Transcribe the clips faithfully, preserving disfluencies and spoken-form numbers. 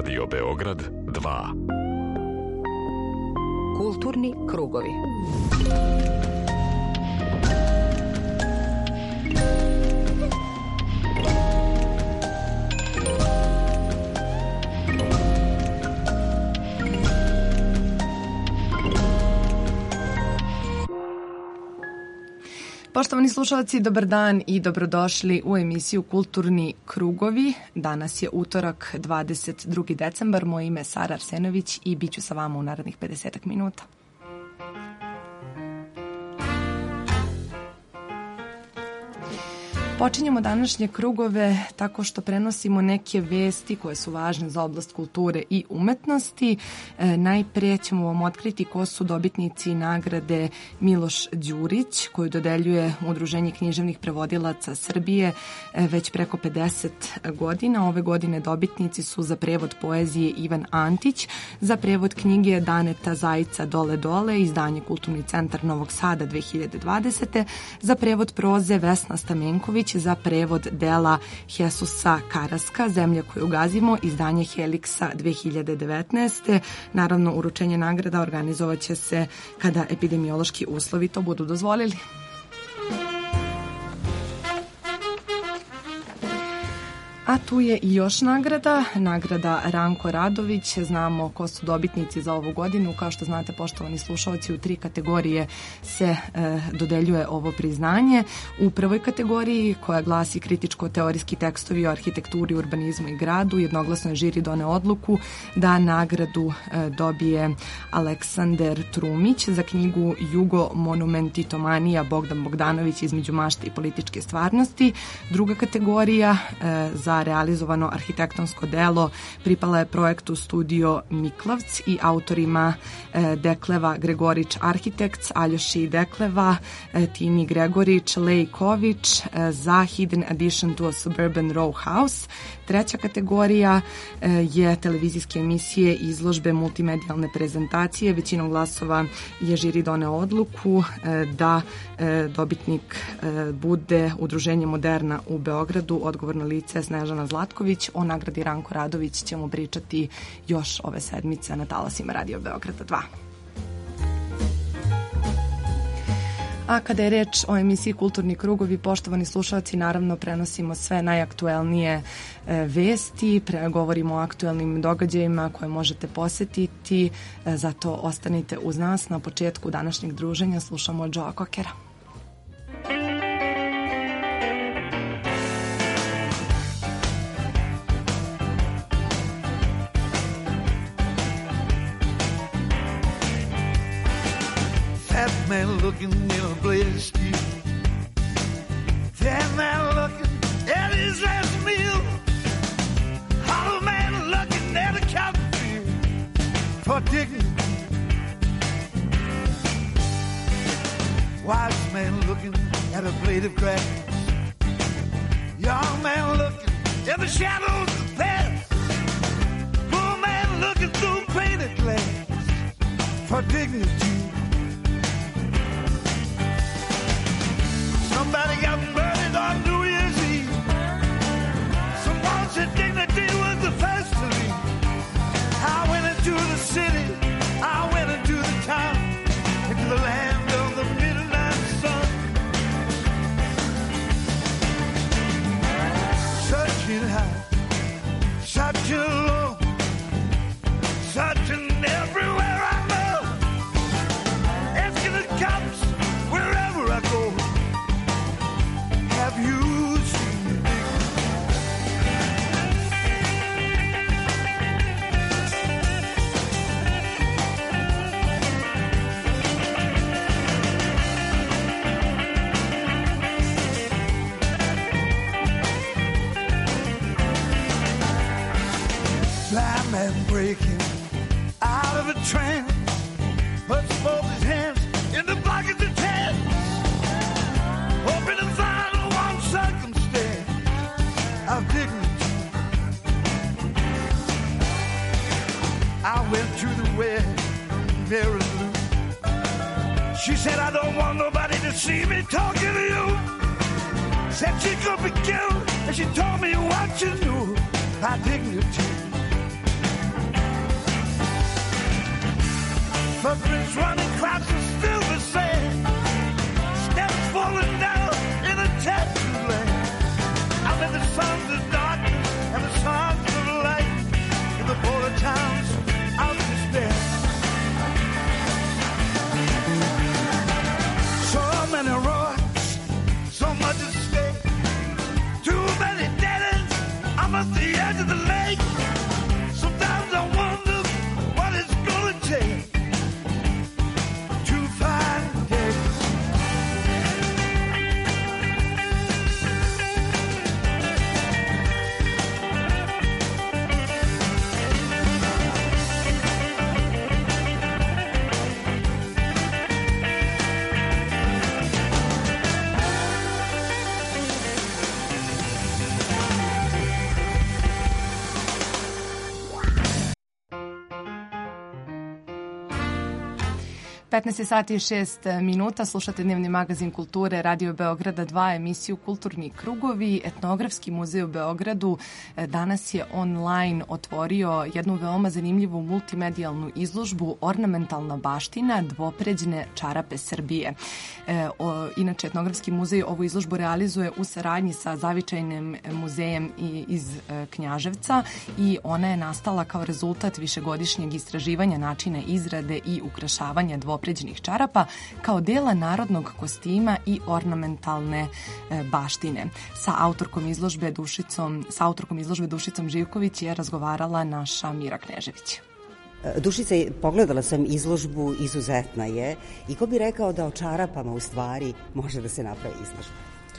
Radio Beograd dva. Kulturni krugovi. Poštovani slušalci, dobar dan i dobrodošli u emisiju Kulturni krugovi. Danas je utorak, dvadeset drugi decembar. Moje ime je Sara Arsenović i bit ću sa vama u narednih pedesetak minuta. Počinjemo današnje krugove tako što prenosimo neke vesti koje su važne za oblast kulture i umetnosti. E, najprije ćemo vam otkriti ko su dobitnici nagrade Miloš Đurić, koju dodeljuje Udruženje književnih prevodilaca Srbije e, već preko pedeset godina. Ove godine dobitnici su za prevod poezije Ivan Antić, za prevod knjige Daneta Zajca Dole Dole, izdanje Kulturni centar Novog Sada dve hiljade dvadesete. Za prevod proze Vesna Stamenković, za prevod dela Hesusa Karaska, Zemlja koju gazimo, izdanje Heliksa dve hiljade devetnaeste. Naravno, uručenje nagrada organizovat će se kada epidemiološki uslovi to budu dozvolili. A tu je i još nagrada, nagrada Ranko Radović. Znamo ko su dobitnici za ovu godinu. Kao što znate, poštovani slušalci, u tri kategorije se e, dodeljuje ovo priznanje. U prvoj kategoriji, koja glasi kritičko-teorijski tekstovi o arhitekturi, urbanizmu i gradu, jednoglasno je žiri doneo odluku da nagradu e, dobije Aleksandar Trumić za knjigu Jugo Monumentitomanija Bogdan Bogdanović između mašte i političke stvarnosti. Druga kategorija e, za realizovano arhitektonsko delo pripala je projektu Studio Miklavc i autorima e, Dekleva Gregorić Architects, Aljoši Dekleva, e, Tini Gregorić, Lejković e, za Hidden Addition to a Suburban Row House. Treća kategorija e, je televizijske emisije, izložbe, multimedijalne prezentacije. Većinom glasova je žiri doneo odluku e, da e, dobitnik e, bude Udruženje Moderna u Beogradu, odgovorno lice Snežana Zlatković. O nagradi Ranko Radović ćemo pričati još ove sedmice na talasima Radio Beograda dva. A kada je reč o emisiji Kulturni krugovi, poštovani slušalci, naravno prenosimo sve najaktuelnije e, vesti, pre, govorimo o aktuelnim događajima koje možete posetiti, e, zato ostanite uz nas. Na početku današnjeg druženja slušamo Joea Cockera. Man looking in a blaze street. That man looking at his last meal. Hollow man looking at a cotton field for dignity. Wise man looking at a blade of grass. Young man looking at the shadows of the past. Poor man looking through painted glass for dignity. Somebody got murdered on New Year's Eve. Someone said dignity was the first to leave. I went into the city, I went into the town, into the land of the midnight sun. Searching high, searching low, searching everywhere I know, asking the cops wherever I go. Have you seen me? Blind man breaking out of a trance, puts both his hands in the pockets of pants, hoping to find circumstance of dignity. I went to the wedding, Mary Lou. She said, I don't want nobody to see me talking to you. Said she could be killed, and she told me what you knew. My dignity. Footprints running, crowds are still the same. Steps falling down in a tattoo land. I'm in the sons of darkness and the sons of light. In the border towns of despair. So many roads, so much at stake. Too many dead ends, I'm at the edge of the lake. Sometimes I wonder what it's gonna take to find days. petnaest sati i šest minuta, slušate dnevni magazin kulture Radio Beograda dva, emisiju Kulturni krugovi. Etnografski muzej u Beogradu danas je online otvorio jednu veoma zanimljivu multimedijalnu izložbu Ornamentalna baština, dvopređne čarape Srbije. E, o, inače, Etnografski muzej ovu izložbu realizuje u saradnji sa Zavičajnim muzejem iz e, Knjaževca i ona je nastala kao rezultat višegodišnjeg istraživanja načina izrade i ukrašavanja dvopređnih pređenih čarapa kao dela narodnog kostima i ornamentalne e, baštine. Sa autorkom izložbe Dušicom, sa autorkom izložbe Dušicom Živković je razgovarala naša Mira Knežević. Dušice, pogledala sam izložbu, izuzetna je, i ko bi rekao da o čarapama u stvari može da se napravi izložba?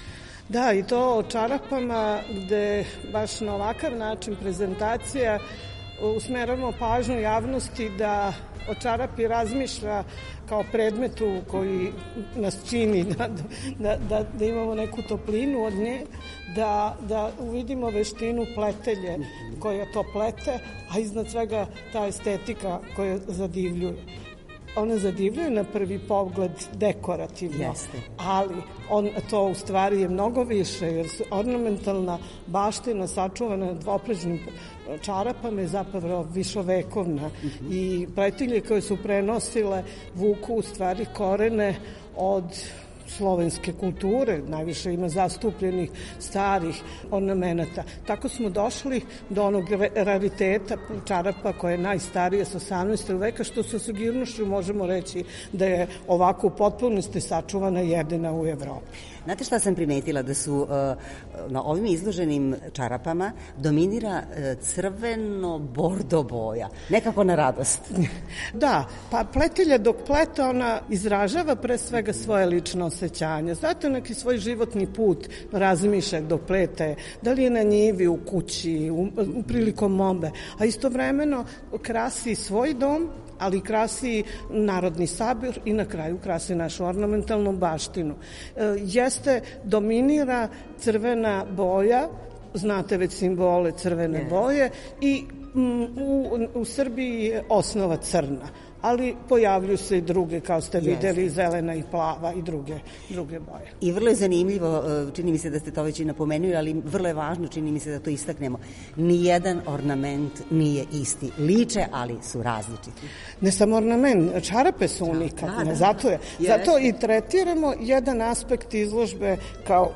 Da, i to o čarapama gde baš na ovakav način prezentacija usmeramo pažnju javnosti da o čarapi razmišlja kao predmetu koji nas čini da, da, da, da imamo neku toplinu od nje, da, da uvidimo veštinu pletelje koja to plete, a iznad svega ta estetika koja zadivljuje. Ona zadivljuje na prvi pogled dekorativno, Jeste. ali on, to u stvari je mnogo više, jer su ornamentalna baština sačuvana dvoprežnim čarapama je zapravo višovekovna mm-hmm. i pletilje koje su prenosile vuku u stvari korene od slovenske kulture, najviše ima zastupljenih starih ornamenata. Tako smo došli do onog rariteta čarapa koja je najstarija s osamnaestog veka, što sa sigurnošću možemo reći da je ovako u potpunosti sačuvana jedina u Evropi. Znate šta sam primetila? Da su uh, na ovim izloženim čarapama dominira uh, crveno-bordo boja. Nekako na radost. Da, pa pletilja dok plete ona izražava pre svega svoje lično osjećanje. Znate, neki svoj životni put razmišlja dok plete, da li je na njivi, u kući, u, u prilikom mombe, a istovremeno krasi svoj dom, ali krasi Narodni sabor i na kraju krasi našu ornamentalnu baštinu. E, jeste, dominira crvena boja, znate već simbole crvene yes. boje i m, u, u Srbiji je osnova crna, ali pojavljuju se i druge, kao ste videli, yes. zelena i plava i druge, druge boje. I vrlo je zanimljivo, čini mi se da ste to već i napomenuli, ali vrlo je važno, čini mi se da to istaknemo. Nijedan ornament nije isti. Liče, ali su različiti. Ne samo ornament, čarape su unikatne, da, da, zato, je, yes. zato i tretiramo jedan aspekt izložbe kao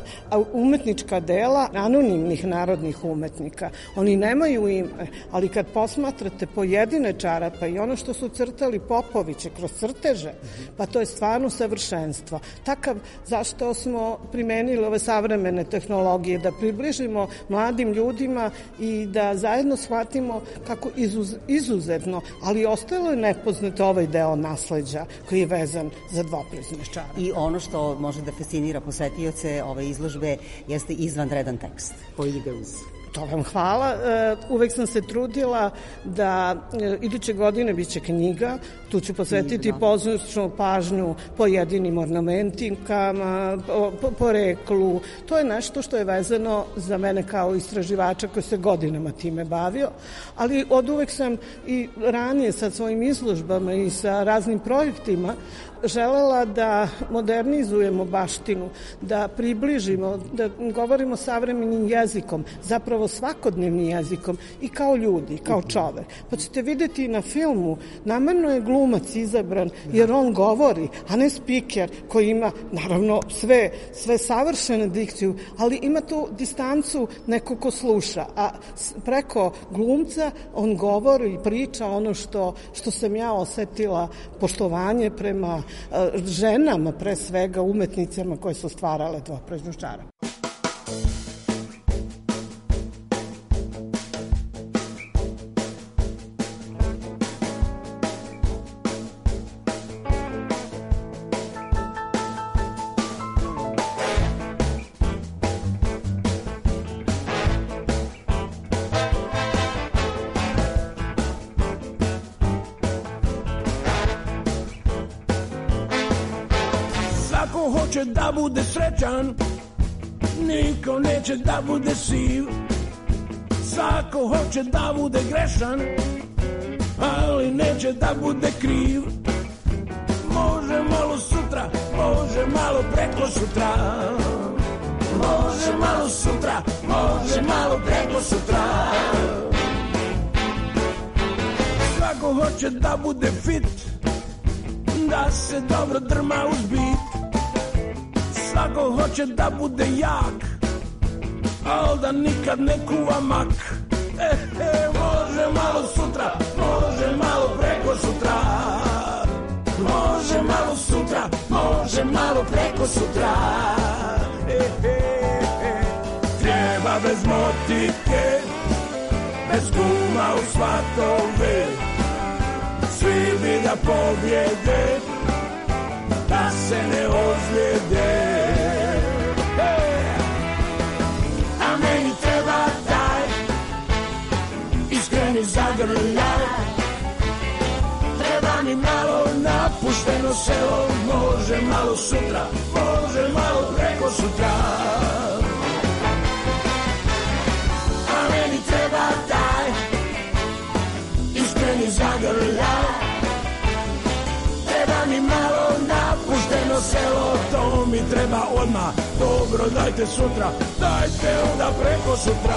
umetnička dela anonimnih narodnih umetnika. Oni nemaju ime, ali kad posmatrate pojedine čarape i ono što su crtali Popoviće kroz crteže, pa to je stvarno savršenstvo. Takav, zašto smo primenili ove savremene tehnologije, da približimo mladim ljudima i da zajedno shvatimo kako izuz, izuzetno, ali ostalo je nepoznato ovaj deo nasleđa koji je vezan za dvopređene čarape. I ono što može da fascinira posetioce ove izložbe jeste izvanredan tekst koji ide uz... To vam hvala. Uvek sam se trudila da iduće godine biće knjiga. Tu ću posvetiti pozornu pažnju pojedinim ornamentikama, po, poreklu. To je nešto što je vezano za mene kao istraživača koji se godinama time bavio. Ali od uvek sam i ranije sa svojim izložbama i sa raznim projektima želela da modernizujemo baštinu, da približimo, da govorimo savremenim jezikom, zapravo svakodnevnim jezikom i kao ljudi, kao čovek. Pa ćete videti na filmu, namerno je glumac izabran jer on govori, a ne spiker koji ima, naravno, sve, sve savršenu dikciju, ali ima tu distancu neko ko sluša, a preko glumca on govori i priča ono što, što sam ja osetila, poštovanje prema uh, ženama, pre svega umetnicama koje su stvarale dvoprežnu čarapu. Da bude srećan, niko neće da bude siv. Svako hoće da bude grešan, ali neće da bude kriv. Može malo sutra, može malo preko sutra. Može malo sutra, može malo preko sutra. Svako hoće da bude fit, da se dobro drma uz bit. Svako hoće da bude jak, al da nikad ne kuva mak. E, e, može malo sutra, može malo preko sutra. Može malo sutra, može malo preko sutra. E, e, e. Treba bez motike, bez guma u svatove. Svi bi da pobjede, da se ne ozlijede. Hey! A meni treba taj iskreni zagrljaj. Treba mi malo napušteno selo. Može malo sutra, može malo preko sutra. A meni treba taj iskreni zagrljaj. Treba mi malo napušteno selo, to mi treba odmah. Dobro, dajte sutra, dajte onda preko sutra.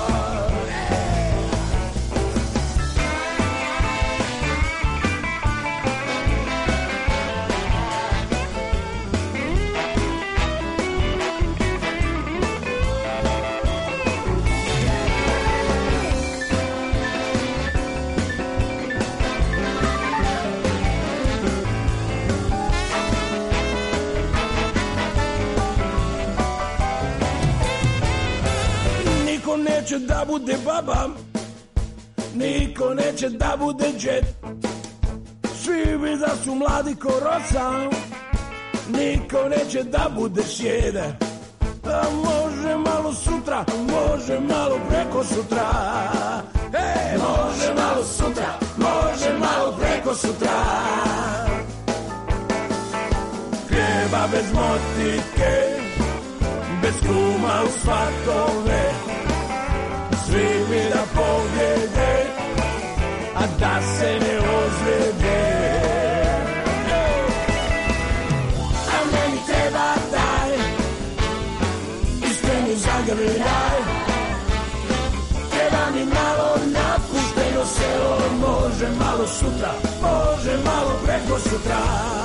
Neće da bude baba, niko neće da bude džet. Svi bi da su mladi ko rosa, niko neće da bude sjede. A može malo sutra, može malo preko sutra. Hey, može malo sutra, može malo preko sutra. Hljeba bez motike, bez kuma u svatove. Svi bi da pobjede, a da se ne ozlijede. A meni treba taj iskreni zagrljaj. Treba mi malo napušteno selo. Može malo sutra, može malo preko sutra.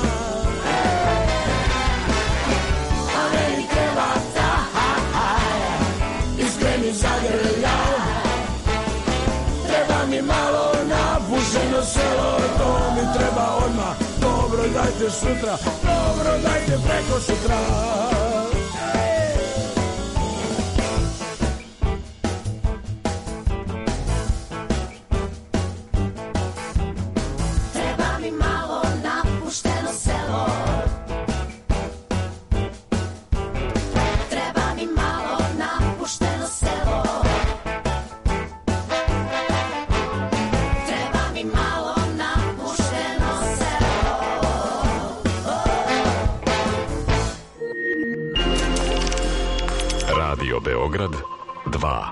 A meni treba taj iskreni zagrljaj. Treba mi malo napušteno selo, to mi treba odmah. Dobro, dajte sutra, dobro, dajte preko sutra. Treba mi malo napušteno selo. Treba mi malo napušteno selo. Radio Beograd dva.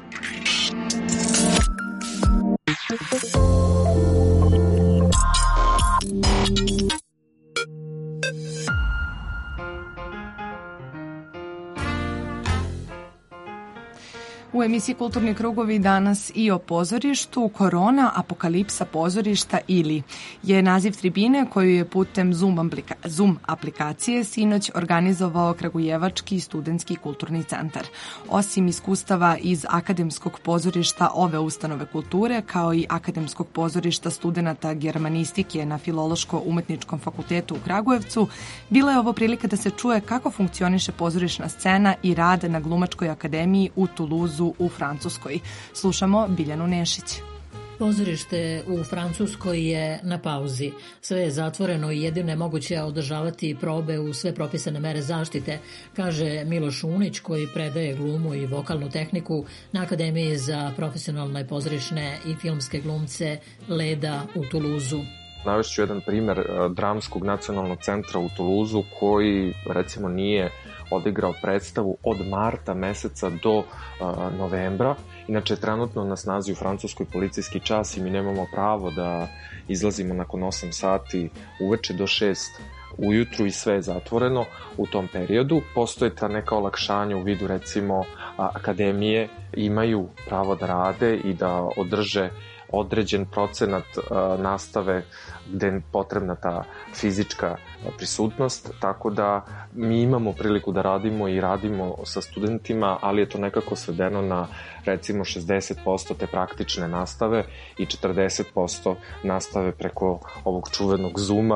U emisiji Kulturni krugovi danas i o pozorištu. Korona, apokalipsa pozorišta ili je naziv tribine koju je putem Zoom, aplika Zoom aplikacije sinoć organizovao Kragujevački studentski kulturni centar. Osim iskustava iz akademskog pozorišta ove ustanove kulture, kao i akademskog pozorišta studenata germanistike na Filološko-umetničkom fakultetu u Kragujevcu, bila je ovo prilika da se čuje kako funkcioniše pozorišna scena i rad na Glumačkoj akademiji u Tuluzu u Francuskoj. Slušamo Biljanu Nešić. Pozorište u Francuskoj je na pauzi. Sve je zatvoreno i jedino je moguće održavati probe u sve propisane mere zaštite, kaže Miloš Unić koji predaje glumu i vokalnu tehniku na Akademiji za profesionalne pozorišne i filmske glumce Leda u Tuluzu. Navešću jedan primer Dramskog nacionalnog centra u Tuluzu koji recimo nije odigrao predstavu od marta meseca do uh, novembra. Inače je trenutno na snazi u Francuskoj policijski čas i mi nemamo pravo da izlazimo nakon osam sati uveče do šest ujutru i sve je zatvoreno u tom periodu. Postoje ta neka olakšanja u vidu recimo akademije imaju pravo da rade i da održe određen procenat uh, nastave gde je potrebna ta fizička prisutnost, tako da mi imamo priliku da radimo i radimo sa studentima, ali je to nekako svedeno na recimo šezdeset posto te praktične nastave i četrdeset posto nastave preko ovog čuvenog Zooma.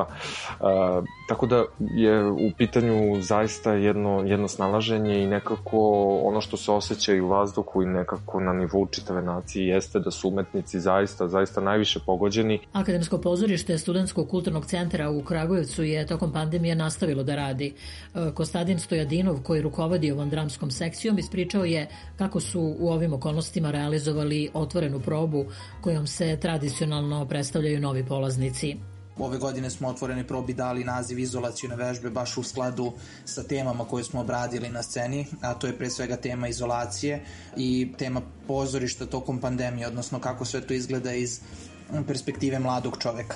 Uh, tako da je u pitanju zaista jedno, jedno snalaženje i nekako ono što se osjeća i u vazduhu i nekako na nivou čitave nacije jeste da su umetnici zaista, zaista najviše pogođeni. Akademsko pozorište Studentskog kulturnog centra u Kragujevcu je tokom pandemije nastavilo da radi. Kostadin Stojadinov, koji rukovodi ovom dramskom sekcijom, ispričao je kako su u ovim okolnostima realizovali otvorenu probu kojom se tradicionalno predstavljaju novi polaznici. Ove godine smo otvoreni probi dali naziv izolacione vežbe baš u skladu sa temama koje smo obradili na sceni, a to je pre svega tema izolacije i tema pozorišta tokom pandemije, odnosno kako sve to izgleda iz perspektive mladog čoveka.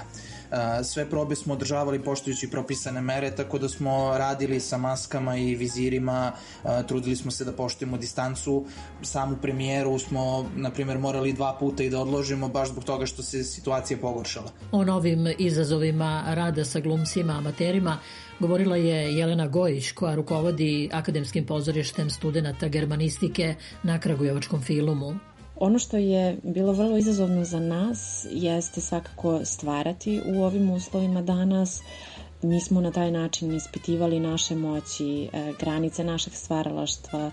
Sve probe smo održavali poštujući propisane mere, tako da smo radili sa maskama i vizirima, trudili smo se da poštujemo distancu. Samu premijeru smo, na primjer, morali dva puta i da odložimo baš zbog toga što se situacija pogoršala. O novim izazovima rada sa glumcima, amaterima, govorila je Jelena Gojić, koja rukovodi Akademskim pozorištem studenata germanistike na Kragujevačkom filmu. Ono što je bilo vrlo izazovno za nas jeste svakako stvarati u ovim uslovima danas. Mi smo na taj način ispitivali naše moći, granice našeg stvaralaštva,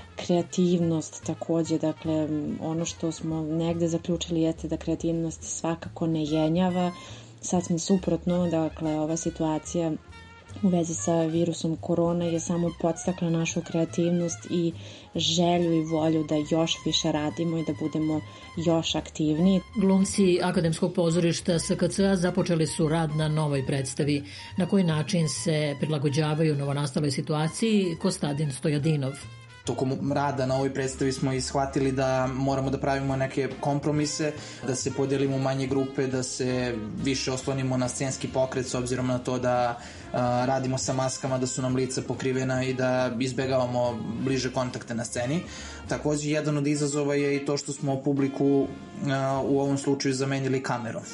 kreativnost takođe. Dakle, ono što smo negde zaključili jeste da kreativnost svakako ne jenjava. Sasvim suprotno, dakle, ova situacija u vezi sa virusom korona je samo podstakla našu kreativnost i želju i volju da još više radimo i da budemo još aktivniji. Glumci Akademskog pozorišta S K C-a započeli su rad na novoj predstavi. Na koji način se prilagođavaju novonastaloj situaciji, Kostadin Stojadinov. Tokom rada na ovoj predstavi smo i shvatili da moramo da pravimo neke kompromise, da se podelimo u manje grupe, da se više oslonimo na scenski pokret s obzirom na to da a, radimo sa maskama, da su nam lica pokrivena i da izbegavamo bliže kontakte na sceni. Takođe, jedan od izazova je i to što smo publiku a, u ovom slučaju zamenili kamerom.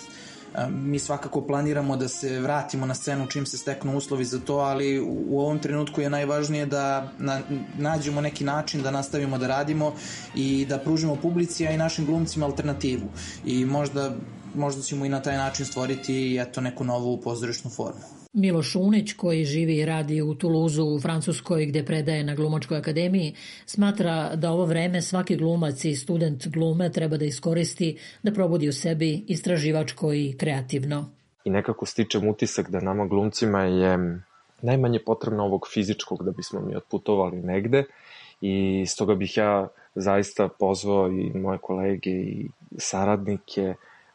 Mi svakako planiramo da se vratimo na scenu čim se steknu uslovi za to, ali u ovom trenutku je najvažnije da na, nađemo neki način da nastavimo da radimo i da pružimo publici, a i našim glumcima alternativu. I možda, možda ćemo i na taj način stvoriti eto, neku novu pozorišnu formu. Miloš Unić, koji živi i radi u Tuluzu u Francuskoj gde predaje na Glumačkoj akademiji, smatra da ovo vreme svaki glumac i student glume treba da iskoristi da probudi u sebi istraživačko i kreativno. I nekako stičem utisak da nama glumcima je najmanje potrebno ovog fizičkog da bismo mi otputovali negde i stoga bih ja zaista pozvao i moje kolege i saradnike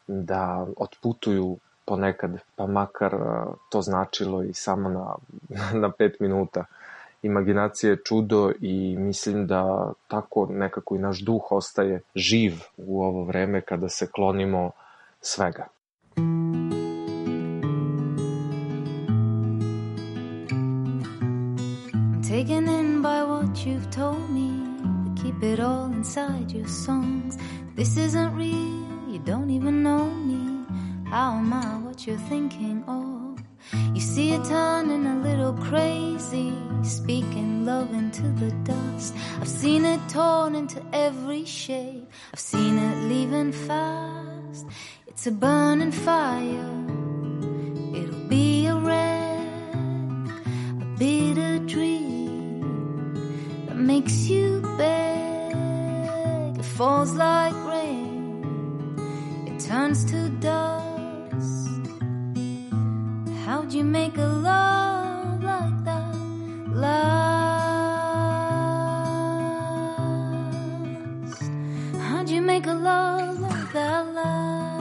da otputuju ponekad, pa makar to značilo i samo na, na pet minuta. Imaginacija je čudo i mislim da tako nekako i naš duh ostaje živ u ovo vreme kada se klonimo svega. taken in by what you've told me, but keep it all inside your songs. This isn't real, you don't even know me. How am I what you're thinking of? You see it turning a little crazy, speaking love into the dust. I've seen it torn into every shape, I've seen it leaving fast. It's a burning fire, it'll be a wreck, a bitter dream that makes you beg. It falls like rain, it turns to dust. How'd you make a love like that last? How'd you make a love like that last?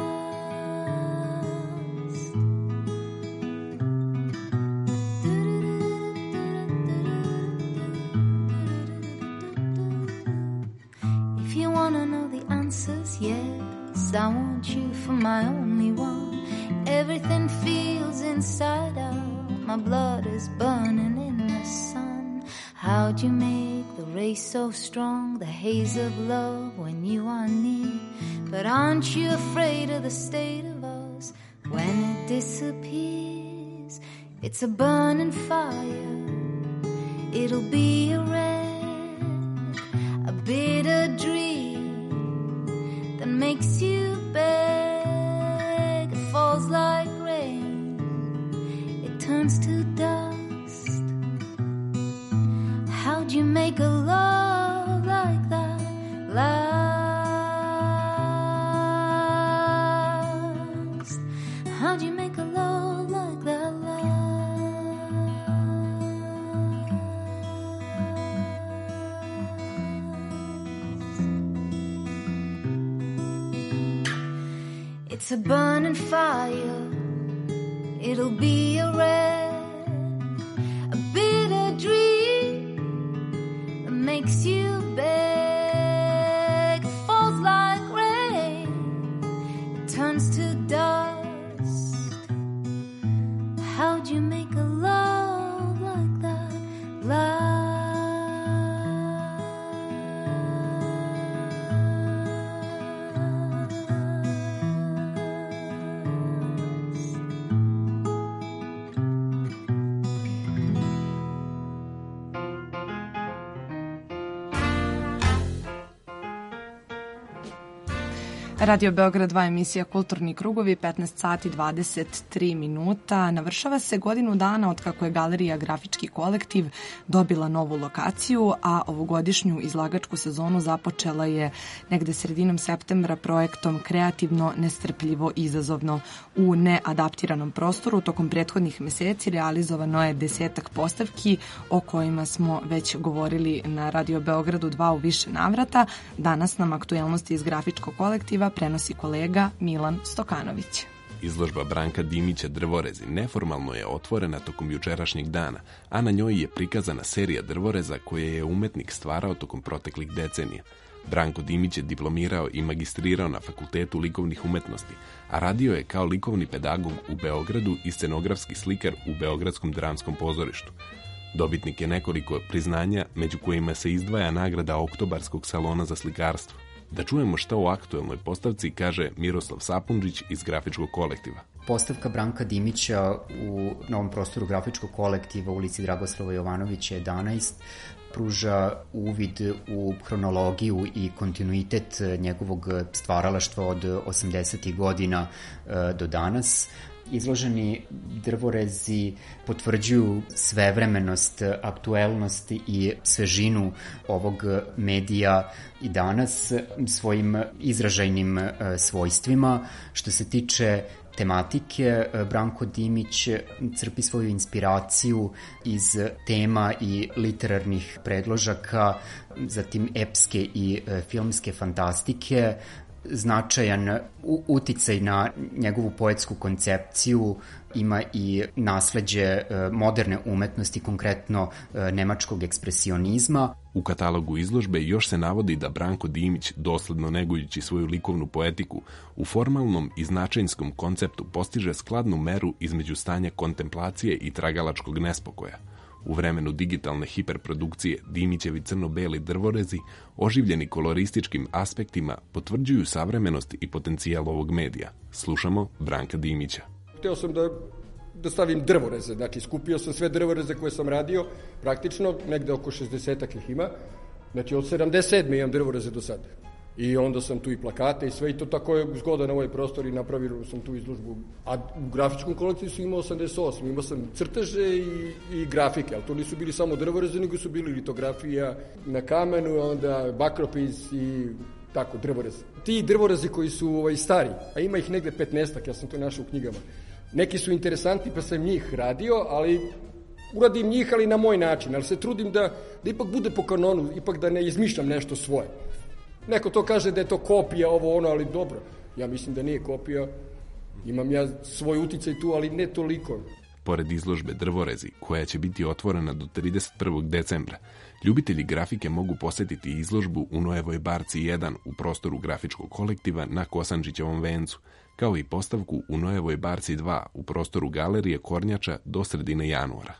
If you wanna know the answers, yes, I want you for my only one. Everything feels inside out, my blood is burning in the sun. How'd you make the race so strong, the haze of love when you are near? But aren't you afraid of the state of us when it disappears? It's a burning fire, it'll be a wreck, a bitter dream that makes you beg. Falls like rain, it turns to dust. How'd you make a love like that last? How'd you make a love like that It's a burning fire, it'll be a wreck, a bitter dream that makes you beg. It falls like rain, it turns to dust. How'd you make a love like that last? Radio Beograd dva, emisija Kulturni krugovi, petnaest sati dvadeset tri minuta. Navršava se godinu dana od kako je Galerija Grafički kolektiv dobila novu lokaciju, a ovogodišnju izlagačku sezonu započela je negde sredinom septembra projektom Kreativno, nestrpljivo, izazovno. U neadaptiranom prostoru tokom prethodnih meseci realizovano je desetak postavki o kojima smo već govorili na Radio Beogradu dva u više navrata. Danas nam aktuelnosti iz Grafičkog kolektiva prenosi kolega Milan Stokanović. Izložba Branka Dimića Drvorezi neformalno je otvorena tokom jučerašnjeg dana, a na njoj je prikazana serija drvoreza koje je umetnik stvarao tokom proteklih decenija. Branko Dimić je diplomirao i magistrirao na Fakultetu likovnih umetnosti, a radio je kao likovni pedagog u Beogradu i scenografski slikar u Beogradskom dramskom pozorištu. Dobitnik je nekoliko priznanja, među kojima se izdvaja nagrada Oktobarskog salona za slikarstvo. Da čujemo šta o aktuelnoj postavci kaže Miroslav Sapundžić iz Grafičkog kolektiva. Postavka Branka Dimića u novom prostoru Grafičkog kolektiva u ulici Dragoslava Jovanovića jedanaest pruža uvid u hronologiju i kontinuitet njegovog stvaralaštva od osamdesetih godina do danas. Izloženi drvorezi potvrđuju svevremenost, aktuelnost i svežinu ovog medija i danas svojim izražajnim svojstvima. Što se tiče tematike, Branko Dimić crpi svoju inspiraciju iz tema i literarnih predložaka, zatim epske i filmske fantastike. Značajan uticaj na njegovu poetsku koncepciju ima i nasleđe moderne umetnosti, konkretno nemačkog ekspresionizma. U katalogu izložbe još se navodi da Branko Dimić, dosledno negujući svoju likovnu poetiku, u formalnom i značajnskom konceptu postiže skladnu meru između stanja kontemplacije i tragalačkog nespokoja. U vremenu digitalne hiperprodukcije Dimićevi crno-beli drvorezi, oživljeni kolorističkim aspektima, potvrđuju savremenost i potencijal ovog medija. Slušamo Branka Dimića. Hteo sam da, da stavim drvoreze, znači skupio sam sve drvoreze koje sam radio, praktično negde oko šezdesetak ih ima, znači od sedamdeset sedme imam drvoreze do sada. I onda sam tu i plakate i sve i to tako je zgoda na ovaj prostor i napravio sam tu izložbu. A u grafičkom kolekciju sam imao osamdeset osam, imao sam crteže i, i grafike, ali to nisu bili samo drvoreze, nego su bili litografija na kamenu, onda bakropis i tako, drvorez. Ti drvorezi koji su ovaj, stari, a ima ih negde petnaestak, ja sam to našao u knjigama. Neki su interesantni pa sam njih radio, ali uradim njih, ali na moj način, ali se trudim da, da ipak bude po kanonu, ipak da ne izmišljam nešto svoje. Neko to kaže da je to kopija, ovo ono, ali dobro. Ja mislim da nije kopija. Imam ja svoj uticaj tu, ali ne toliko. Pored izložbe Drvorezi, koja će biti otvorena do trideset prvog decembra, ljubitelji grafike mogu posetiti izložbu u Noevoj barci jedan u prostoru grafičkog kolektiva na Kosančićevom vencu, kao i postavku u Noevoj barci dva u prostoru galerije Kornjača do sredine januara.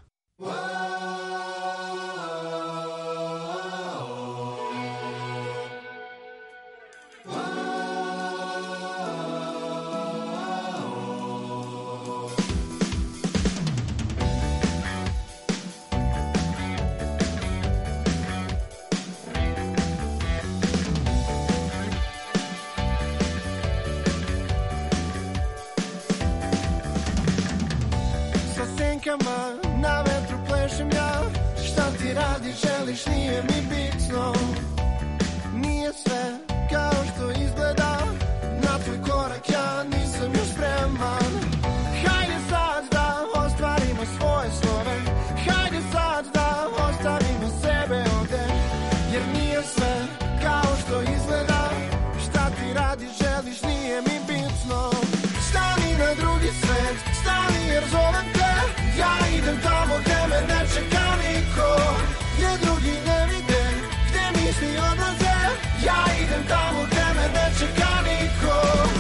Na vetru plešem ja, šta ti radiš, želiš, nije mi bitno. Nije sve kao što izgleda, na tvoj korak ja nisam još spreman. Hajde sad da ostvarimo svoje snove, hajde sad da ostavimo sebe ovde. Jer nije sve kao što izgleda, šta ti radiš, želiš, nije mi bitno. Stani na drugi svet, stani jer zovem te. Ja idem tamo gde me ne čeka niko, gde drugi ne vide, gde misli odlaze. Ja idem tamo gde me ne čeka niko.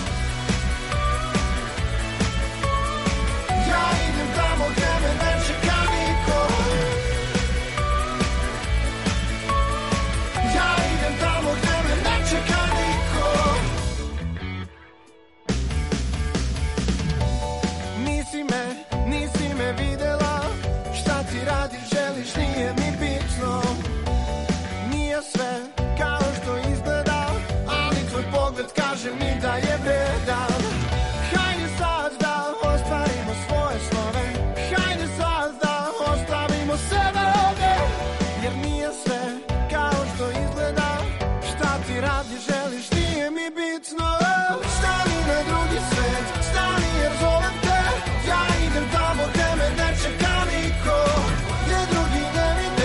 Ja idem tamo gde me ne čeka niko. Ja idem tamo gde me ne čeka niko. Nisi me, nisi me videla, šta ti radiš, želiš, nije mi bitno. Nije sve kao što izgleda, ali tvoj pogled kaže mi da je vredan. Hajde sad da ostvarimo svoje snove, hajde sad da ostavimo sebe ovde. Jer nije sve kao što izgleda, šta ti radiš, želiš, nije mi bitno. Stani na drugi svet, stani jer zovem te. Ja idem tamo gde me ne čeka niko, gde drugi ne vide,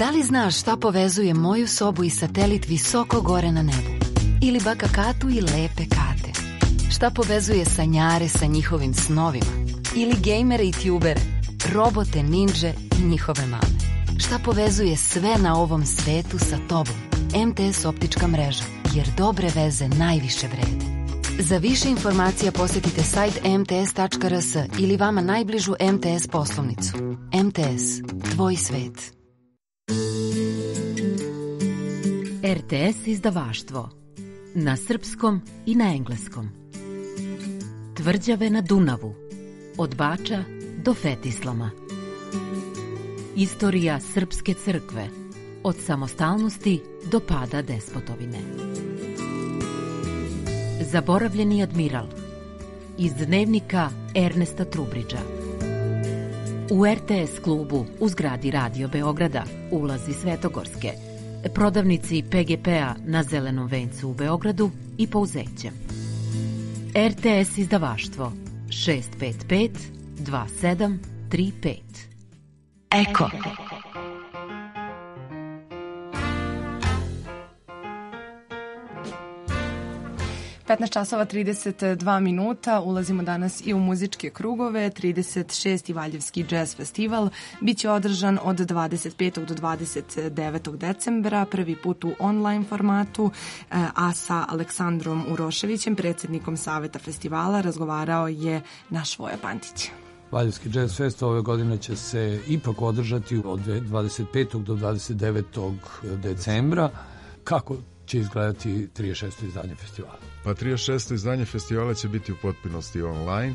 Da li znaš šta povezuje moju sobu i satelit visoko gore na nebu? Ili baka Katu i lepe Kate? Šta povezuje sanjare sa njihovim snovima? Ili gejmere i tubere, robote, ninđe i njihove mame? Šta povezuje sve na ovom svetu sa tobom? M T S optička mreža, jer dobre veze najviše vrede. Za više informacija posjetite sajt em te es tačka er es ili vama najbližu M T S poslovnicu. M T S, tvoj svet. R T S izdavaštvo. Na srpskom i na engleskom. Tvrđave na Dunavu. Od Bača do Fetislama. Istorija srpske crkve. Od samostalnosti do pada despotovine. Zaboravljeni admiral. Iz dnevnika Ernesta Trubridža. U R T S klubu u zgradi Radio Beograda, ulazi Svetogorske, prodavnici P G P-a na Zelenom vencu u Beogradu i Pouzećem. R T S izdavaštvo šest pet pet dva sedam tri pet. Eko. petnaest časova trideset dva minuta, ulazimo danas i u muzičke krugove. trideset šesti Valjevski jazz festival biće održan od dvadeset petog do dvadeset devetog decembra, prvi put u online formatu, a sa Aleksandrom Uroševićem, predsjednikom Saveta festivala, razgovarao je naš Voja Pantić. Valjevski jazz fest ove godine će se ipak održati od dvadeset petog do dvadeset devetog decembra. Kako će izgledati trideset šesto izdanje festivala? Pa trideset šesto izdanje festivala će biti u potpunosti online,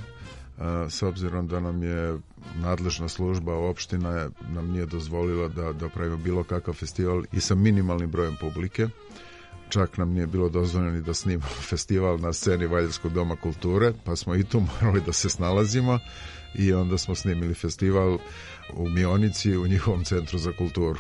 s obzirom da nam je nadležna služba opština nam nije dozvolila da, da pravimo bilo kakav festival i sa minimalnim brojem publike. Čak nam nije bilo dozvoljeno ni da snimamo festival na sceni Valjevskog doma kulture, pa smo i tu morali da se snalazimo i onda smo snimili festival u Mionici u njihovom centru za kulturu.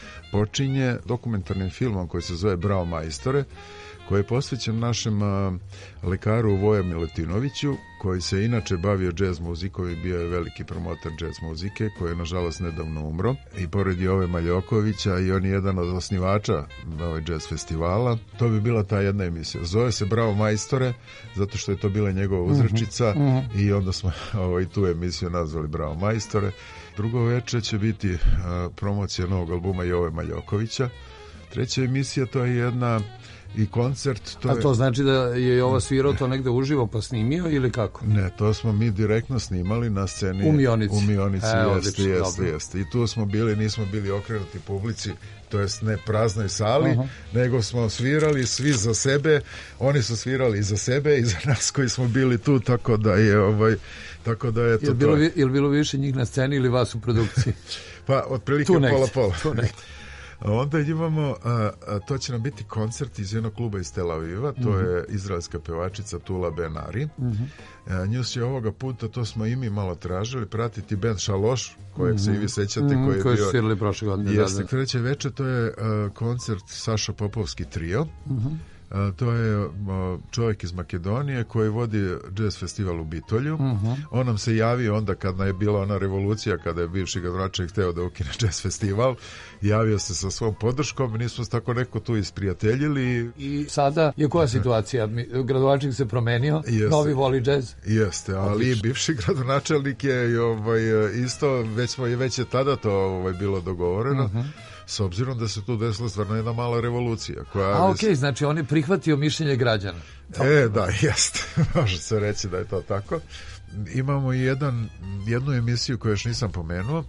Počinje dokumentarnim filmom koji se zove Bravo majstore, koji je posvećen našem a, lekaru Voja Miletinoviću, koji se inače bavio džez muzikom i bio je veliki promotor džez muzike, koji je nažalost nedavno umro. I pored Jove Maljokovića, i on je jedan od osnivača ovaj džez festivala. To bi bila ta jedna emisija. Zove se Bravo majstore, zato što je to bila njegova uzrečica, mm-hmm. i onda smo ovaj, tu emisiju nazvali Bravo majstore. Drugo večer će biti a, promocija novog albuma Jove Maljokovića. Treća emisija, to je jedna i koncert. To A to je... znači da je Jova svirao to negde uživo pa snimio ili kako? Ne, to smo mi direktno snimali na sceni u Mionici. U Mionici, e, jeste, jeste, jeste. I tu smo bili, nismo bili okrenuti publici, to jest ne praznoj sali, uh-huh. nego smo svirali svi za sebe, oni su svirali i za sebe i za nas koji smo bili tu, tako da je ovaj, tako da je to... Je bilo, to... je bilo više njih na sceni ili vas u produkciji? Pa, otprilike pola-pola. Tu negde. A onda imamo, a, a, to će nam biti koncert iz jednog kluba iz Tel Aviva, to mm-hmm. je izraelska pevačica Tula Benari. Mm-hmm. A, nju će ovoga puta, to smo i mi malo tražili, pratiti band Šaloš, kojeg mm-hmm. se i vi sećate, mm-hmm. koji je koji bio... su svirali prošle godine. Jeste, treće večer, to je a, koncert Saša Popovski trio. Mm-hmm. A, to je a, čovjek iz Makedonije koji vodi jazz festival u Bitolju. Uh-huh. On nam se javio onda kada je bila ona revolucija, kada je bivši gradonačelnik hteo da ukine jazz festival. Javio se sa svom podrškom, nismo se tako neko tu isprijateljili. I sada je koja situacija? Gradonačelnik se promenio, jeste, novi voli jazz? Jeste, ali Odlično. Bivši gradonačelnik je ovaj, isto, već, smo, već je tada to ovaj, bilo dogovoreno. Uh-huh. S obzirom da se tu desila stvarno jedna mala revolucija. Koja A okej, okay, znači on je prihvatio mišljenje građana. E, da, jeste. Može se reći da je to tako. Imamo i jedan, jednu emisiju koju još nisam pomenuo.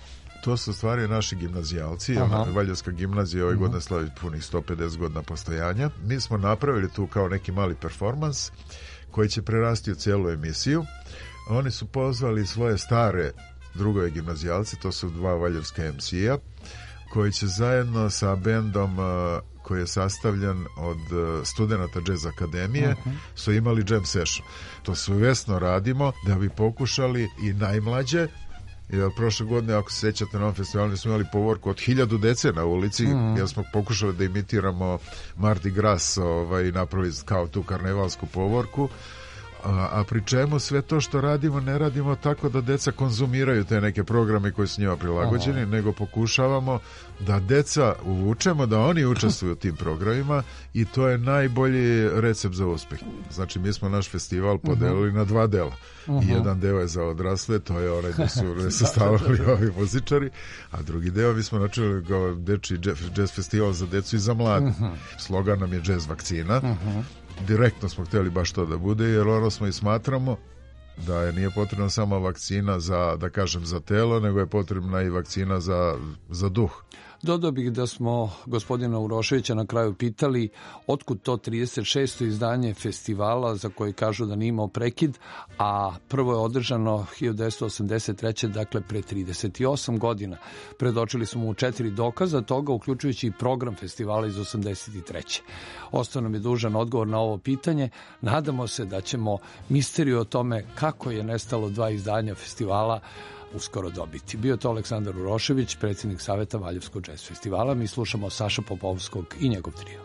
To su stvari naši gimnazijalci. Valjevska gimnazija ove godine slavi punih sto pedeset godina postojanja. Mi smo napravili tu kao neki mali performans koji će prerasti u cijelu emisiju. Oni su pozvali svoje stare drugove gimnazijalci, to su dva valjevska em ce-a, koji će zajedno sa bendom uh, koji je sastavljen od uh, studenta Jazz Akademije uh-huh. su imali jam session. To svesno radimo da bi pokušali i najmlađe, jer prošle godine, ako se sećate, na ovom festivalu smo imali povorku od hiljadu dece na ulici, uh-huh. jer smo pokušali da imitiramo Mardi Gras ovaj, i napraviti kao tu karnevalsku povorku. a, a pri čemu sve to što radimo ne radimo tako da deca konzumiraju te neke programe koji su njima prilagođeni, aha, nego pokušavamo da deca uvučemo, da oni učestvuju u tim programima i to je najbolji recept za uspeh. Znači mi smo naš festival podelili uh-huh. na dva dela. Uh-huh. Jedan deo je za odrasle, to je onaj gde su, gde su stavili ovi muzičari, a drugi deo mi smo načeli kao deči jazz festival za decu i za mlade. Uh-huh. Slogan nam je jazz vakcina. Uh-huh. Direktno smo htjeli baš to da bude, jer ono smo i smatramo da je nije potrebna samo vakcina za, da kažem, za telo, nego je potrebna i vakcina za, za duh. Dodao bih da smo gospodina Uroševića na kraju pitali otkud to trideset šesto izdanje festivala za koji kažu da nije imao prekid, a prvo je održano hiljadu devetsto osamdeset treće. dakle pre trideset osam godina. Predočili smo mu četiri dokaza toga, uključujući i program festivala iz osamdeset treće. Ostao nam je dužan odgovor na ovo pitanje. Nadamo se da ćemo misteriju o tome kako je nestalo dva izdanja festivala uskoro dobiti. Bio to Aleksandar Urošević, predsjednik Saveta Valjevskog jazz festivala. Mi slušamo Saša Popovskog i njegov trio.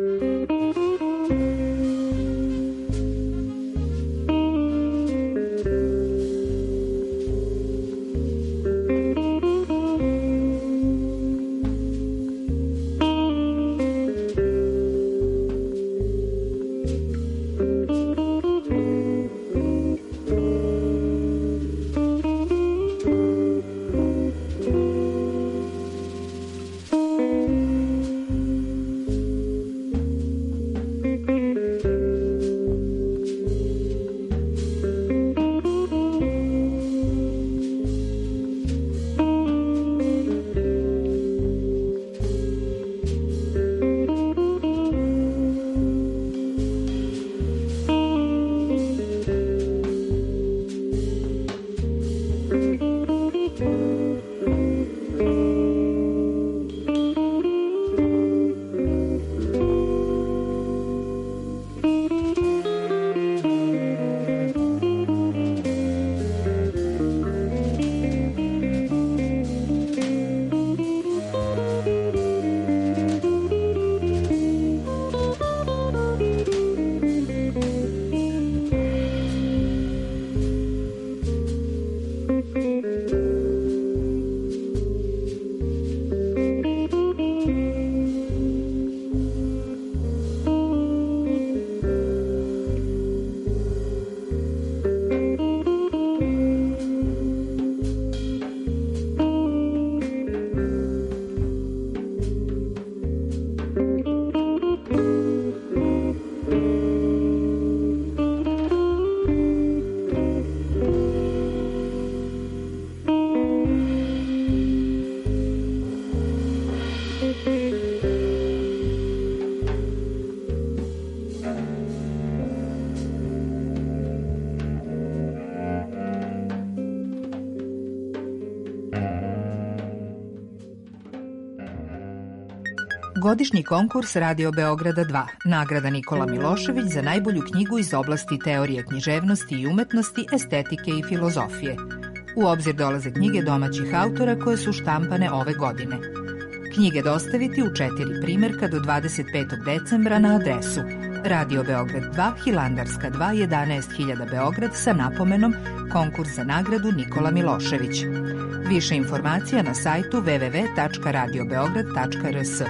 Godišnji konkurs Radio Beograda dva, nagrada Nikola Milošević za najbolju knjigu iz oblasti teorije književnosti i umetnosti, estetike i filozofije. U obzir dolaze knjige domaćih autora koje su štampane ove godine. Knjige dostaviti u četiri primjerka do dvadeset petog decembra na adresu Radio Beograd dva, Hilandarska dva, jedanaest hiljada Beograd sa napomenom konkurs za nagradu Nikola Milošević. Više informacija na sajtu w w w tačka radio beograd tačka r s.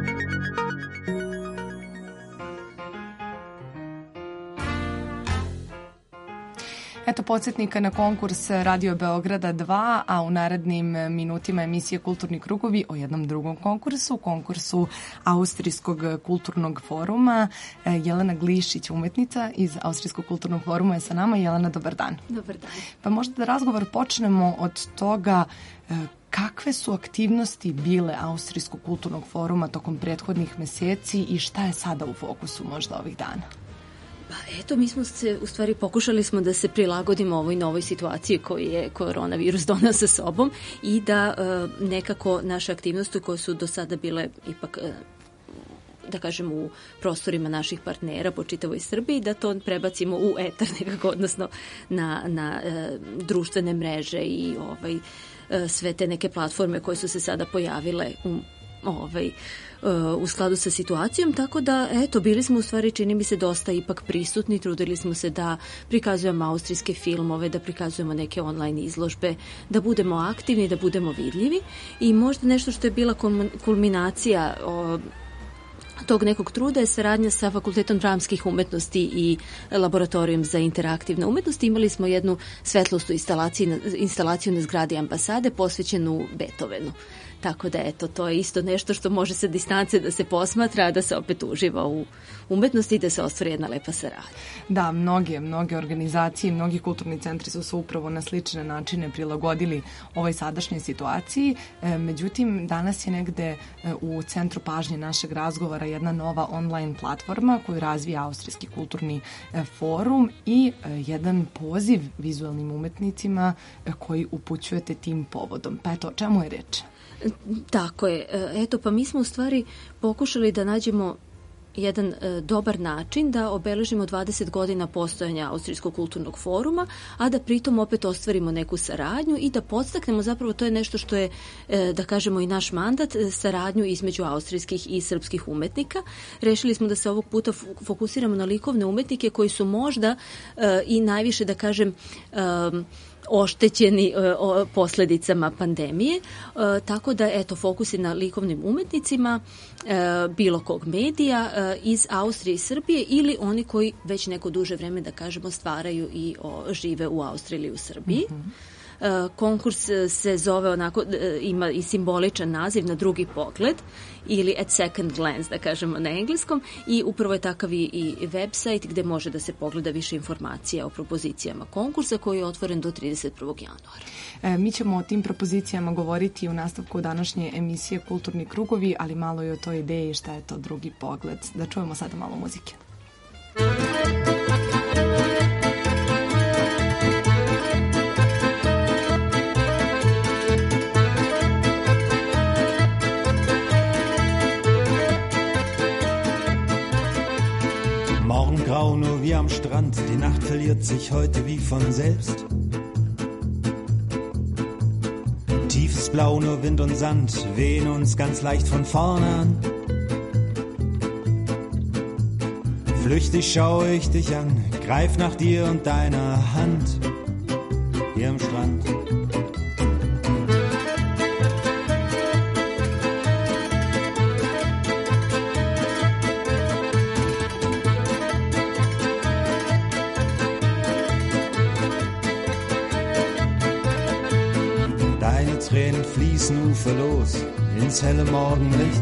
Eto podsjetnika na konkurs Radio Beograda dva, a u narednim minutima emisije Kulturni krugovi o jednom drugom konkursu, konkursu Austrijskog kulturnog foruma. Jelena Glišić, umetnica iz Austrijskog kulturnog foruma, je sa nama. Jelena, dobar dan. Dobar dan. Pa možda da razgovor počnemo od toga kakve su aktivnosti bile Austrijskog kulturnog foruma tokom prethodnih meseci i šta je sada u fokusu možda ovih dana? Pa eto, mi smo se, u stvari pokušali smo da se prilagodimo ovoj novoj situaciji koju je koronavirus doneo sa sobom i da e, nekako naše aktivnosti koje su do sada bile ipak e, da kažem u prostorima naših partnera po čitavoj Srbiji, da to prebacimo u etar nekako, odnosno na, na e, društvene mreže i ovaj, e, sve te neke platforme koje su se sada pojavile u ovaj, u skladu sa situacijom, tako da, eto, bili smo u stvari, čini mi se, dosta ipak prisutni, trudili smo se da prikazujemo austrijske filmove, da prikazujemo neke online izložbe, da budemo aktivni, da budemo vidljivi i možda nešto što je bila kulminacija o, tog nekog truda je saradnja sa Fakultetom dramskih umetnosti i Laboratorijom za interaktivne umetnosti. Imali smo jednu svetlostu instalaciju, instalaciju na zgradi ambasade posvećenu Beethovenu. Tako da, eto, to je isto nešto što može sa distance da se posmatra, a da se opet uživa u umetnosti i da se ostvari jedna lepa saradnja. Da, mnoge, mnoge organizacije, mnogi kulturni centri su se upravo na slične načine prilagodili ovoj sadašnjoj situaciji. E, međutim, danas je negde e, u centru pažnje našeg razgovora jedna nova online platforma koju razvija Austrijski kulturni e, forum i e, jedan poziv vizualnim umetnicima e, koji upućujete tim povodom. Pa eto, čemu je reč? Tako je. Eto, pa mi smo u stvari pokušali da nađemo jedan e, dobar način da obeležimo dvadeset godina postojanja Austrijskog kulturnog foruma, a da pritom opet ostvarimo neku saradnju i da podstaknemo, zapravo to je nešto što je, e, da kažemo, i naš mandat, e, saradnju između austrijskih i srpskih umetnika. Rešili smo da se ovog puta fokusiramo na likovne umetnike koji su možda e, i najviše, da kažem, e, oštećeni e, o, posledicama pandemije, e, tako da, eto, fokus je na likovnim umetnicima e, bilo kog medija e, iz Austrije i Srbije ili oni koji već neko duže vreme, da kažemo, stvaraju i o, žive u Austriji ili u Srbiji. Mm-hmm. Konkurs se zove onako, ima i simboličan naziv Na drugi pogled ili At Second Glance, da kažemo na engleskom, i upravo je takav i website gde može da se pogleda više informacija o propozicijama konkursa koji je otvoren do trideset prvog januara. E, mi ćemo o tim propozicijama govoriti u nastavku današnje emisije Kulturni krugovi, ali malo i o toj ideji šta je to drugi pogled. Da čujemo sada malo muzike. Morgengrau nur wie am Strand, die Nacht verliert sich heute wie von selbst. Tiefes Blau, nur Wind und Sand wehen uns ganz leicht von vorne an. Flüchtig schaue ich dich an, greif nach dir und deiner Hand hier am Strand. Tränen fließen uferlos ins helle Morgenlicht.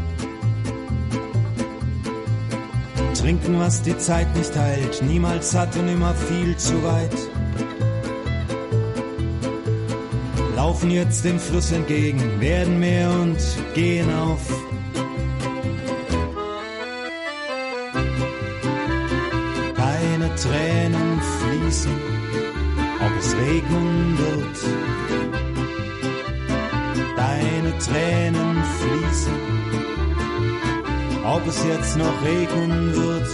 Trinken, was die Zeit nicht heilt, niemals hat und immer viel zu weit. Laufen jetzt dem Fluss entgegen, werden mehr und gehen auf. Deine Tränen fließen, ob es regnen wird. Deine Tränen fließen, ob es jetzt noch regnen wird.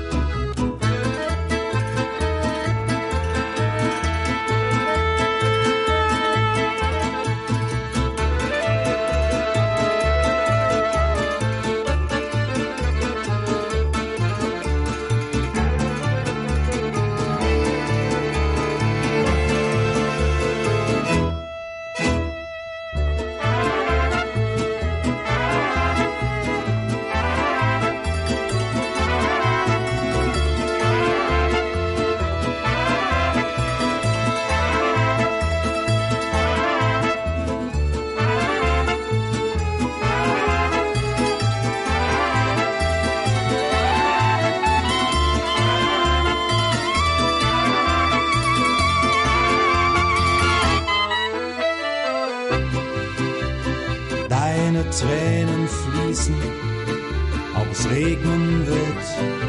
Tränen fließen, ob es regnen wird.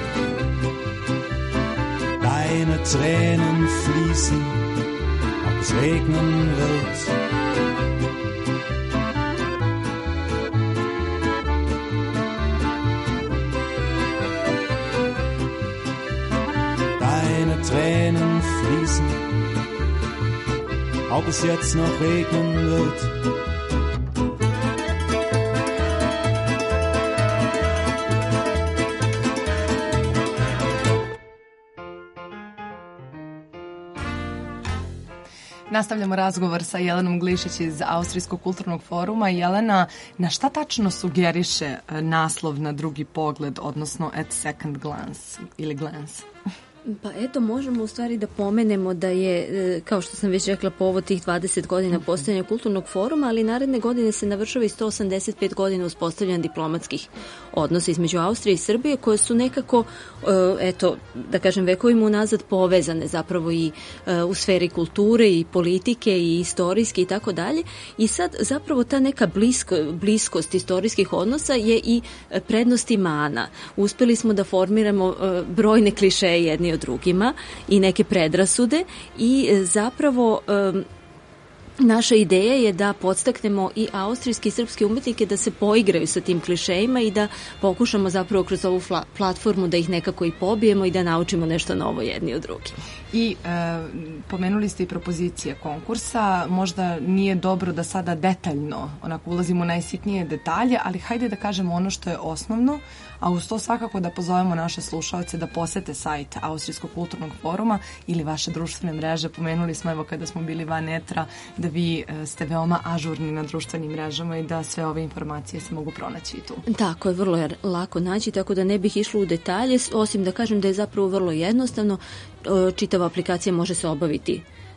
Deine Tränen fließen, ob es regnen wird. Deine Tränen fließen, ob es jetzt noch regnen wird. Nastavljamo razgovor sa Jelenom Glišić iz Austrijskog kulturnog foruma. Jelena, na šta tačno sugeriše naslov na drugi pogled, odnosno at second glance ili glance? Pa eto, možemo u stvari da pomenemo da je, kao što sam već rekla, povod tih dvadeset godina postojanja kulturnog foruma, ali naredne godine se navršava i sto osamdeset pet godina uspostavljanja diplomatskih odnosa između Austrije i Srbije, koje su nekako, eto, da kažem, vekovima unazad povezane zapravo i u sferi kulture i politike i istorijske i tako dalje. I sad zapravo ta neka blisko, bliskost istorijskih odnosa je i prednost i mana. Uspeli smo da formiramo brojne klišeje jedni od drugima i neke predrasude i zapravo um, naša ideja je da podstaknemo i austrijske i srpske umetnike da se poigraju sa tim klišejima i da pokušamo zapravo kroz ovu platformu da ih nekako i pobijemo i da naučimo nešto novo jedni od drugih. I e, pomenuli ste i propozicije konkursa, možda nije dobro da sada detaljno onako ulazimo u najsitnije detalje, ali hajde da kažemo ono što je osnovno, a uz to svakako da pozovemo naše slušalce da posete sajt Austrijskog kulturnog foruma ili vaše društvene mreže. Pomenuli smo, evo, kada smo bili van etra, da vi ste veoma ažurni na društvenim mrežama i da sve ove informacije se mogu pronaći i tu. Tako je, vrlo je lako naći, tako da ne bih išla u detalje, osim da kažem da je zapravo vrlo jednostavno. Čitava aplikacija može se obaviti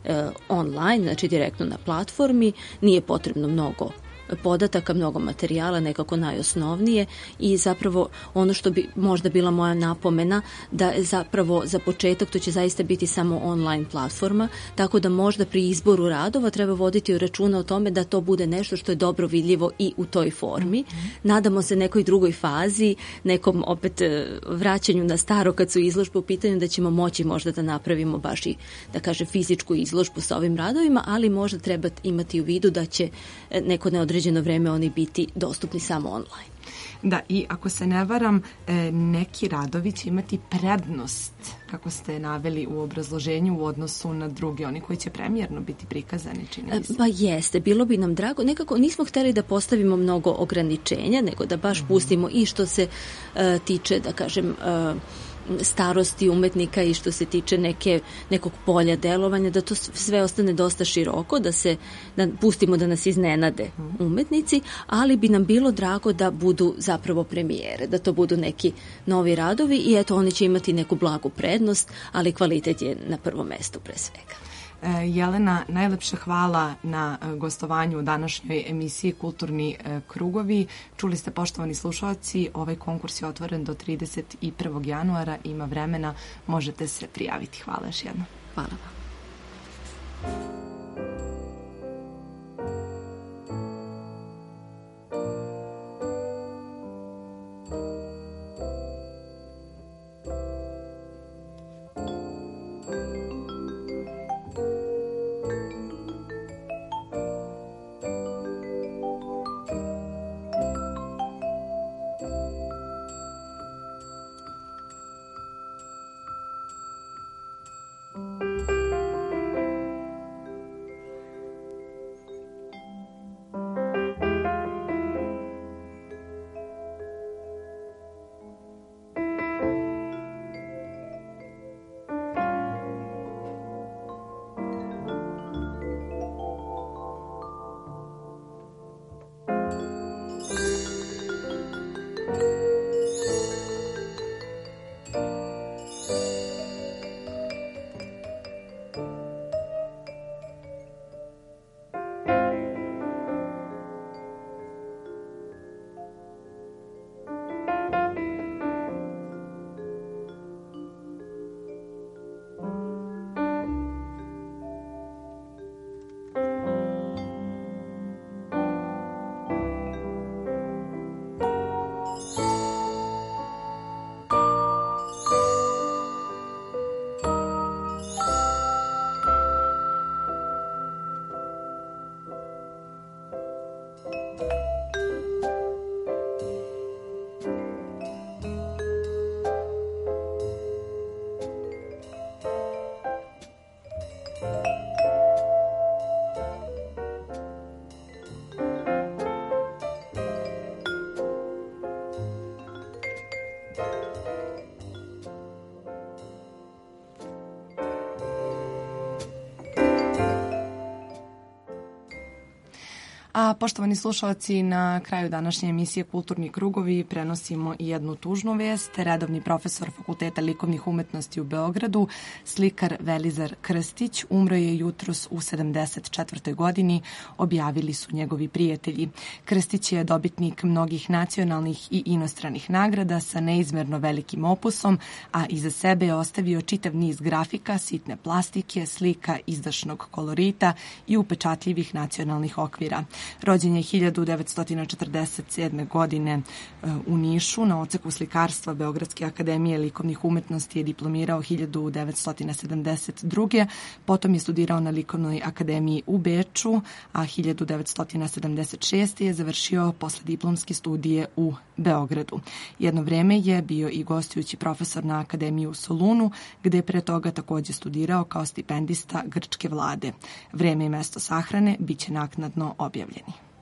online, znači direktno na platformi, nije potrebno mnogo podataka, mnogo materijala, nekako najosnovnije i zapravo ono što bi možda bila moja napomena da zapravo za početak to će zaista biti samo online platforma, tako da možda pri izboru radova treba voditi računa o tome da to bude nešto što je dobro vidljivo i u toj formi. Nadamo se nekoj drugoj fazi, nekom opet vraćanju na staro kad su izložbe u pitanju, da ćemo moći možda da napravimo baš i, da kaže, fizičku izložbu sa ovim radovima, ali možda treba imati u vidu da će neko neodređeno određeno vreme oni biti dostupni samo online. Da, i ako se ne varam, neki radovi će imati prednost, kako ste naveli u obrazloženju, u odnosu na druge, oni koji će premijerno biti prikazani, čini se. Pa jeste, bilo bi nam drago. Nekako nismo hteli da postavimo mnogo ograničenja, nego da baš pustimo i što se uh, tiče, da kažem, uh, starosti umetnika i što se tiče neke, nekog polja delovanja, da to sve ostane dosta široko, da se da pustimo da nas iznenade umetnici, ali bi nam bilo drago da budu zapravo premijere, da to budu neki novi radovi i eto, oni će imati neku blagu prednost, ali kvalitet je na prvom mestu pre svega. Jelena, najlepše hvala na gostovanju u današnjoj emisiji Kulturni krugovi. Čuli ste, poštovani slušalci, ovaj konkurs je otvoren do trideset prvog januara, ima vremena, možete se prijaviti. Hvala još jednom. Hvala vam. A poštovani slušalci, na kraju današnje emisije Kulturni krugovi prenosimo i jednu tužnu vest. Redovni profesor Fakulteta likovnih umetnosti u Beogradu, slikar Velizar Krstić, umro je jutros u sedamdeset četvrtoj godini, objavili su njegovi prijatelji. Krstić je dobitnik mnogih nacionalnih i inostranih nagrada sa neizmerno velikim opusom, a iza sebe je ostavio čitav niz grafika, sitne plastike, slika izdašnog kolorita i upečatljivih nacionalnih okvira. Rođen je hiljadu devetsto četrdeset sedme. godine u Nišu. Na odseku slikarstva Beogradske akademije likovnih umetnosti je diplomirao hiljadu devetsto sedamdeset druge. Potom je studirao na Likovnoj akademiji u Beču, a hiljadu devetsto sedamdeset šeste. je završio poslediplomske studije u Beogradu. Jedno vreme je bio i gostujući profesor na akademiji u Solunu, gde je pre toga takođe studirao kao stipendista grčke vlade. Vreme i mesto sahrane biće naknadno objavljeni.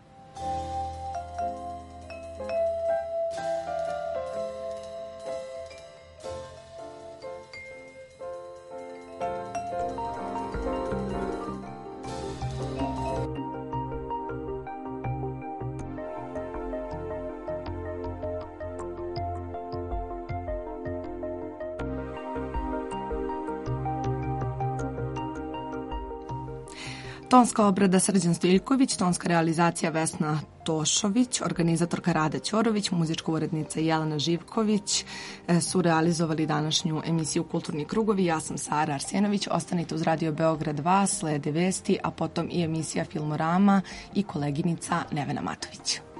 Tonska obrada Srđan Stojiljković, tonska realizacija Vesna Tošović, organizatorka Rada Ćorović, muzička urednica Jelena Živković su realizovali današnju emisiju Kulturni krugovi. Ja sam Sara Arsenović. Ostanite uz Radio Beograd dva, slede vesti, a potom i emisija Filmorama i koleginica Nevena Matović.